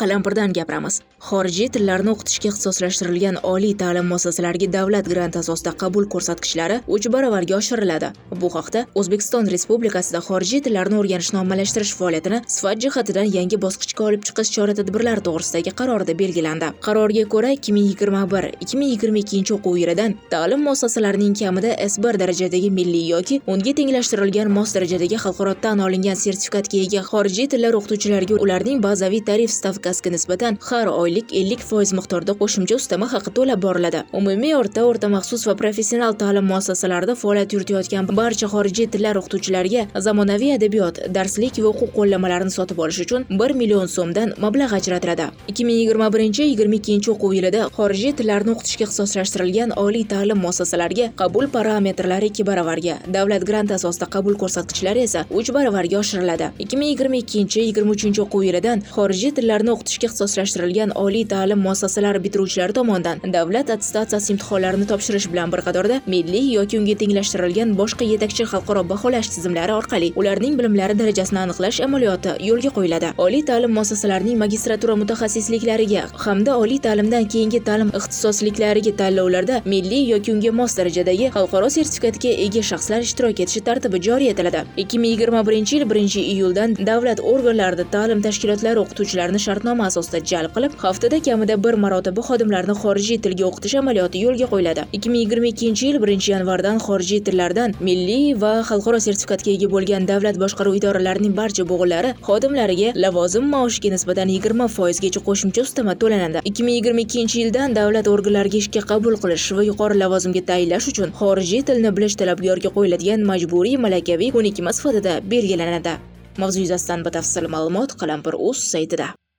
Qalampirdan gapiramiz. Xorijiy tillarni o'qitishga ixtisoslashtirilgan oliy ta'lim muassasalariga davlat granti asosida qabul ko'rsatkichlari 3 baravarga oshiriladi. Bu haqda O'zbekiston Respublikasida xorijiy tillarni o'rganishni ommalashtirish faoliyatini sifat jihatidan yangi bosqichga olib chiqish chora-tadbirlari to'g'risidagi qarorda belgilandi. Qarorga ko'ra 2021-2022 o'quv yilidan ta'lim muassasalarining kamida S1 darajadagi milliy yoki unga tenglashtirilgan mos darajadagi xalqaro tan olingan sertifikatga ega xorijiy tillar o'qituvchilariga ularning bazaviy tarif stavkasiga nisbatan har oylik 50% miqdorda qo'shimcha ustama haqi to'lab boriladi. Umumiy o'rta maxsus va professional ta'lim muassasalarida faoliyat yuritayotgan barcha xorijiy tillar o'qituvchilariga zamonaviy adabiyot, darslik va o'quv qo'llanmalarini sotib olish uchun 1 million so'mdan mablag' ajratiladi. 2021-2022 o'quv yilida xorijiy tillarni o'qitishga ixtisoslashtirilgan oliy ta'lim muassasalariga qabul parametrlari 2 baravarga, davlat granti asosida qabul ko'rsatkichlari esa 3 baravarga oshiriladi. 2022-2023 o'quv yilidan xorijiy tillarni o'qitishga ixtisoslashtirilgan oliy ta'lim muassasalari bitiruvchilari tomonidan davlat attestatsiyasi imtihonlarini topshirish bilan bir qatorda milliy yoki unga tenglashtirilgan boshqa yetakchi xalqaro baholash tizimlari orqali ularning bilimlari darajasini aniqlash amaliyoti yo'lga qo'yiladi. Oliy ta'lim muassasalarining magistratura mutaxassisliklariga hamda oliy ta'limdan keyingi ta'lim ixtisosliklariga tanlovlarda milliy yoki unga mos darajadagi xalqaro sertifikatga ega shaxslar ishtirok etishi tartibi joriy etiladi. 2021 yil 1-iyuldan davlat organlarida ta'lim tashkilotlari o'qituvchilarni shartnoma asosida jalb qilib, haftada kamida 1 marotaba xodimlarni xorijiy tilga o'qitish amaliyoti yo'lga qo'yiladi. 2022 yil 1-yanvardan xorijiy tillardan milliy va xalqaro sertifikatga ega bo'lgan davlat boshqaruv idoralarining barcha bo'g'inlari xodimlariga lavozim maoshiga nisbatan 20% gacha qo'shimcha ustama to'lanadi. 2022 yildan davlat organlariga ishga qabul qilish va yuqori lavozimga tayinlash uchun xorijiy tilni bilish talabgorga qo'yiladigan majburiy malakaviy ko'nikma sifatida belgilanadi. Mavzu yuzasidan batafsil ma'lumot Qalampir.uz saytida.